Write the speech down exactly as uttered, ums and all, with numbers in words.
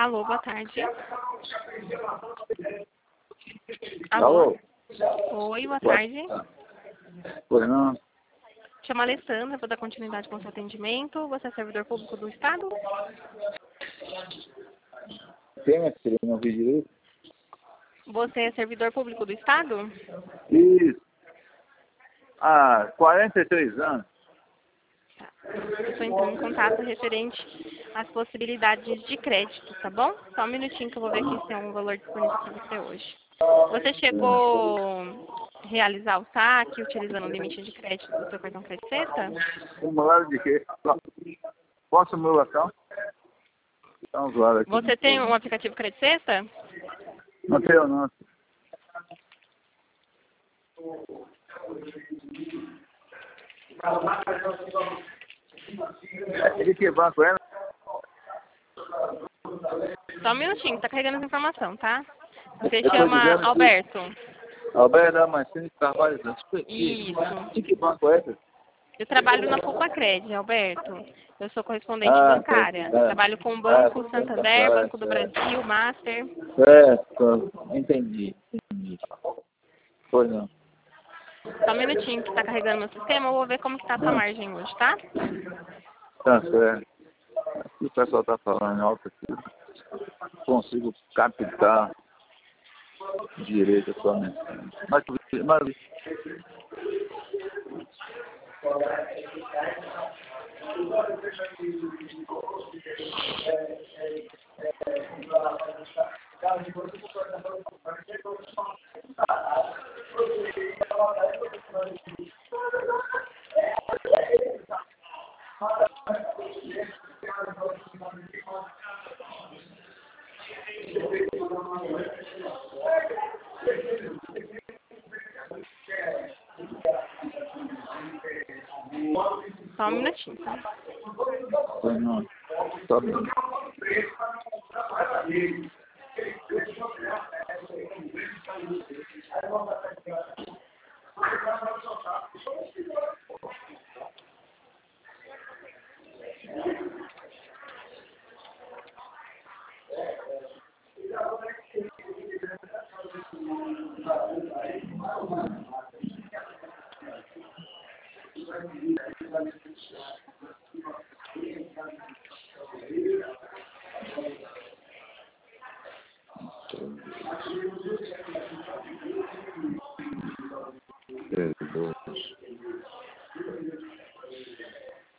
Alô, boa tarde. Alô? Alô? Oi, boa tarde. Pois não? Chama Alessandra, vou dar continuidade com o seu atendimento. Você é servidor público do Estado? Quem é que não ouviu direito? Você é servidor público do Estado? Isso. Há quarenta e três anos. Tá. Eu estou entrando em contato referente às possibilidades de crédito, tá bom? Só um minutinho que eu vou ver aqui se tem um valor disponível para você hoje. Você chegou a realizar o saque utilizando o limite de crédito do seu cartão Crédito Sexta? Formularam de quê? Posso o meu local? Tá um usuário aqui. Você tem um aplicativo Crédito Sexta? Não tenho, não. De que banco é? Só um minutinho, tá carregando essa informação, tá? Você Eu tô chama dizendo que- Alberto? Alberto Damasceno de Carvalho. Isso. De que banco é? Eu trabalho na Fulpacred, Alberto. Eu sou correspondente Ah, bancária. tá. Trabalho com o Ah, Banco tá, Santander, tá, Banco do certo. Brasil, Master. Certo. Entendi. Entendi. Pois não. Só um minutinho que tá carregando meu sistema, eu vou ver como que tá a sua margem hoje, tá? Tá certo. Aqui o pessoal tá falando alto aqui. Consigo captar direito a sua mensagem. Mas, mas Só um minutinho, tá? pois não. Tá bem.